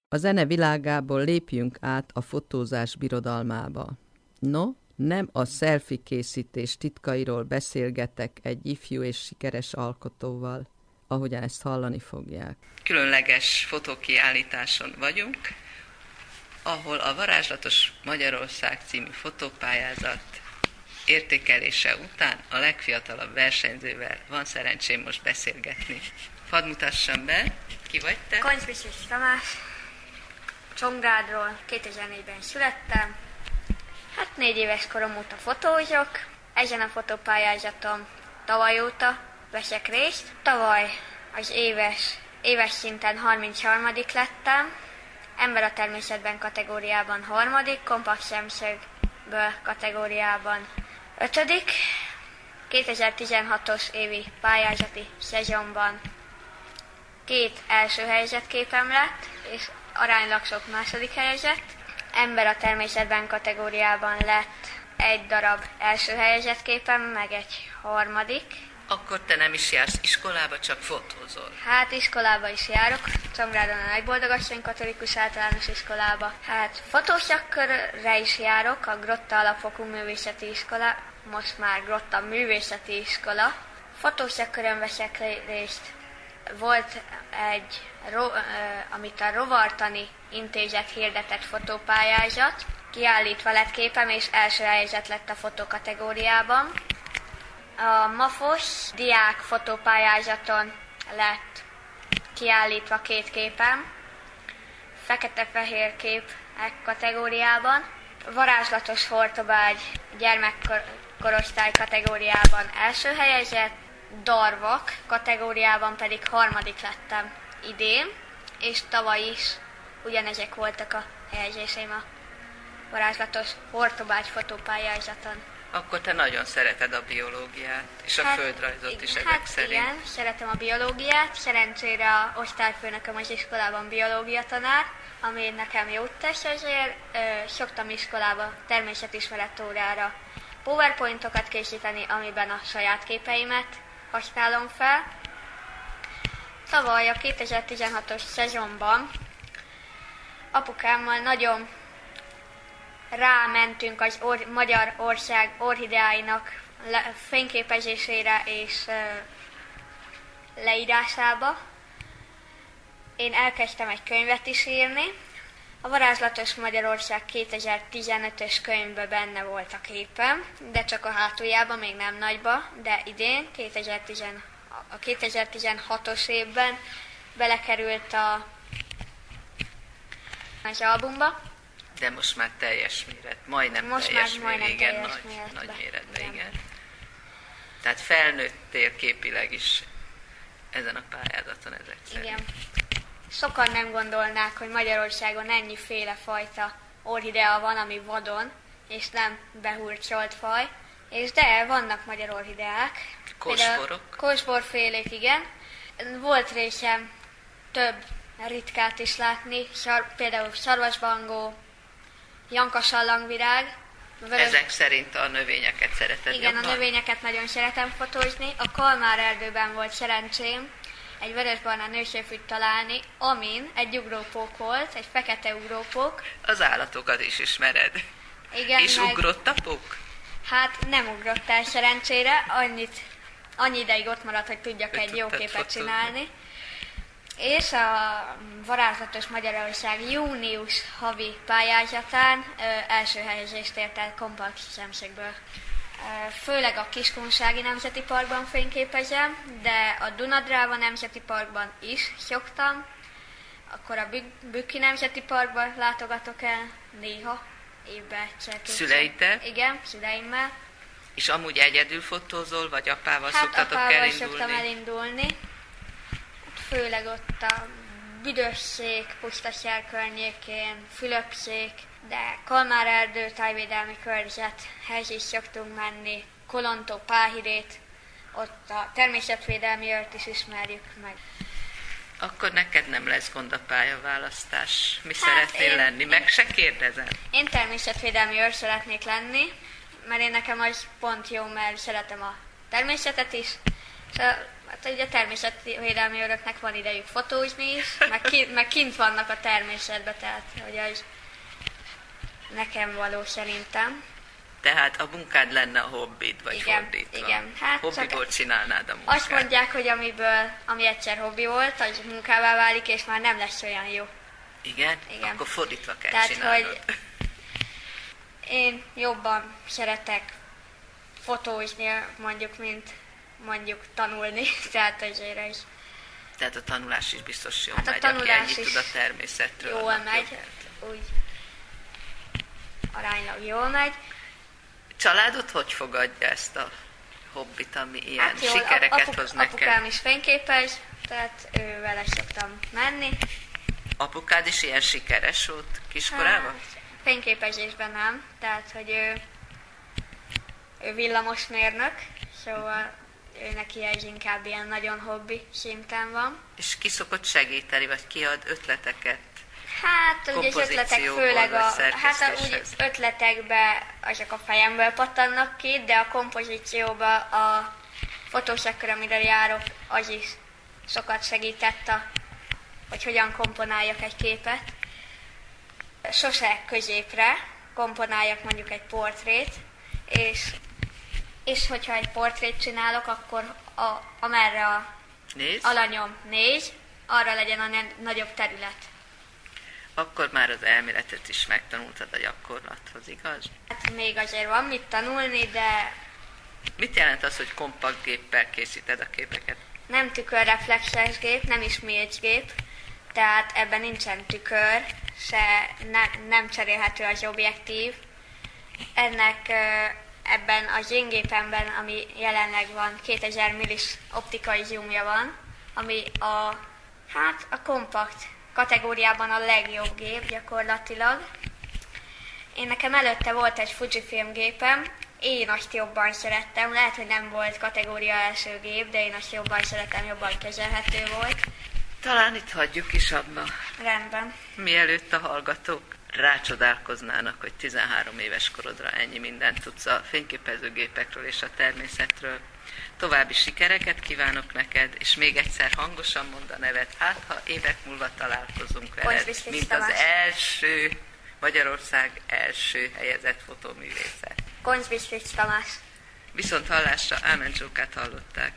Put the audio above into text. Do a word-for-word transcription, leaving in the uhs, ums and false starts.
A zene világából lépjünk át a fotózás birodalmába. No, nem a selfie készítés titkairól beszélgetek egy ifjú és sikeres alkotóval, ahogyan ezt hallani fogják. Különleges fotókiállításon vagyunk, ahol a Varázslatos Magyarország című fotópályázat értékelése után a legfiatalabb versenyzővel van szerencsém most beszélgetni. Hadd mutassam be, ki vagy te? Koncsbissis Tamás, Csongrádról, kétezer-négyben születtem. Hát négy éves korom óta fotózok. Ezen a fotópályázaton tavaly óta veszek részt. Tavaly az éves, éves szinten harmincharmadik lettem. Ember a természetben kategóriában harmadik, kompakt szemszögből kategóriában ötödik. kétezer-tizenhatos évi pályázati szezonban két első helyzetképem lett, és aránylag sok második helyezett. Ember a természetben kategóriában lett egy darab első helyezettképem, meg egy harmadik. Akkor te nem is jársz iskolába, csak fotózol. Hát iskolába is járok, Csongrádon a Nagyboldogasszony katolikus általános iskolába. Hát fotószakkörre is járok, a Grotta Alapfokú Művészeti Iskola, most már Grotta Művészeti Iskola. Fotószakkörön veszek részt. Volt egy, amit a Rovartani Intézet hirdetett fotópályázat, kiállítva lett képem, és első helyzet lett a fotókategóriában. A MAFOS diák fotópályázaton lett kiállítva két képem, fekete-fehér kép kategóriában, Varázslatos Hortobágy gyermekkorosztály kategóriában első helyezett, Darvak kategóriában pedig harmadik lettem idén, és tavaly is ugyanezek voltak a helyezéseim a Varázslatos Hortobágy fotópályázaton. Akkor te nagyon szereted a biológiát, és a hát, földrajzot is ezek hát szerint. Igen, szeretem a biológiát, szerencsére a osztályfőnököm az iskolában biológia tanár, ami nekem jót tesz, ezért ö, szoktam iskolába természetismeret órára powerpointokat készíteni, amiben a saját képeimet használom fel. Tavaly a kétezer-tizenhatos szezonban apukámmal nagyon rámentünk az or- Magyarország orhideáinak le- fényképezésére és uh, leírásába. Én elkezdtem egy könyvet is írni. A Varázslatos Magyarország kétezer-tizenötös könyvben benne volt a képem, de csak a hátuljában, még nem nagyba, de idén, kétezer-tíz, a kétezer-tizenhatos évben belekerült a, az albumba. De most már teljes méret, majdnem most teljes már majdnem méret, igen, teljes nagy, méretbe. nagy méretben, igen. igen. Tehát felnőttél képileg is ezen a pályázaton ezek szerint. Igen. Sokan nem gondolnák, hogy Magyarországon ennyiféle fajta orhidea van, ami vadon, és nem behurcolt faj, és de vannak magyar orhideák. Kosborok. Kosborfélék, igen. Volt részem több ritkát is látni, szar, például szarvasbangó, jankasalangvirág. Vörös... Ezek szerint a növényeket szereted Igen, jobban? a növényeket nagyon szeretem fotózni. A Kalmár erdőben volt szerencsém egy vörösbarna nősténfűt találni, amin egy ugrópók volt, egy fekete ugrópók. Az állatokat is ismered. Igen, és meg... ugrott a pók? Hát nem ugrott el szerencsére, annyit, annyi ideig ott maradt, hogy tudjak Hogy egy jó képet fotózni. csinálni. És a Varázslatos Magyarország június havi pályázatán ö, első helyezést ért el kompakt szemszögből. Ö, főleg a Kiskunsági Nemzeti Parkban fényképezem, de a Dunadráva Nemzeti Parkban is szoktam. Akkor a Bük- Bükki Nemzeti Parkban látogatok el néha, évben egyszer. Szüleiddel? Igen, szüleimmel. És amúgy egyedül fotózol, vagy apával Hát szoktatok apával elindulni? szoktam elindulni. Főleg ott a Büdösszék, Pusztaság környékén, Fülöpszék, de Kalmár erdő, tájvédelmi körzethez is szoktunk menni, Kolontó, Páhirét, ott a természetvédelmi őrt is ismerjük meg. Akkor neked nem lesz gond a pályaválasztás. Mi Hát szeretnél én- lenni? Meg se kérdezem. Én természetvédelmi őr szeretnék lenni, mert én nekem az pont jó, mert szeretem a természetet is, és Hát ugye a természetvédelmi őröknek van idejük fotózni is, meg, ki, meg kint vannak a természetben, tehát hogy az nekem való szerintem. Tehát a munkád lenne a hobbid, vagy igen, fordítva? Igen, hát hobbiból csinálnád a munkát. Azt mondják, hogy amiből, ami egyszer hobbi volt, az munkává válik, és már nem lesz olyan jó. Igen? Igen. Akkor fordítva kell tehát, csinálnod. hogy én jobban szeretek fotózni, mondjuk, mint mondjuk tanulni, tehát ezért is. Tehát a tanulás is biztos jól hát megy, a tanulás aki ennyit tud a természetről. Jól megy, jobb. Úgy aránylag jól megy. Családod hogy fogadja ezt a hobbit, ami ilyen hát jól, sikereket apuk, hoz neked? Apukám is fényképes, tehát ő vele szoktam menni. Apukád is ilyen sikeres volt kiskorában? Hát, fényképezésben nem, tehát hogy ő, ő villamosmérnök, szóval ő neki ez inkább ilyen nagyon hobbi szinten van. És ki szokott segíteni, vagy kiad ötleteket? Hát ugye az ötletek főleg a, hát a, úgy ötletekbe azok a fejemből pattannak ki, de a kompozícióba a fotósakkor, amire járok, az is sokat segített, a, hogy hogyan komponáljak egy képet. Sose középre komponáljak mondjuk egy portrét, és, és hogyha egy portrét csinálok, akkor a, amerre a Nézd. alanyom néz, arra legyen a ne- nagyobb terület. Akkor már az elméletet is megtanultad a gyakorlathoz, igaz? Hát még azért van mit tanulni, de Mit jelent az, hogy kompakt géppel készíted a képeket? nem tükörreflexes gép, nem is milcsgép, tehát ebben nincsen tükör, se ne, nem cserélhető az objektív. Ennek ebben az én gépemben, ami jelenleg van, kétezer millis optikai zoomja van, ami a, hát a kompakt kategóriában a legjobb gép gyakorlatilag. Én nekem előtte volt egy Fujifilm gépem, én azt jobban szerettem, lehet, hogy nem volt kategória első gép, de én azt jobban szeretem, jobban kezelhető volt. Talán itt hagyjuk is abba. Rendben. Mielőtt a hallgatók rácsodálkoznának, hogy tizenhárom éves korodra ennyi mindent tudsz a fényképezőgépekről és a természetről. További sikereket kívánok neked, és még egyszer hangosan mondd a neved, hát ha évek múlva találkozunk veled, mint az első, Magyarország első helyezett fotóművészet. Konzbiszlics Tamás. Viszont hallásra Ámen Zsókát hallották.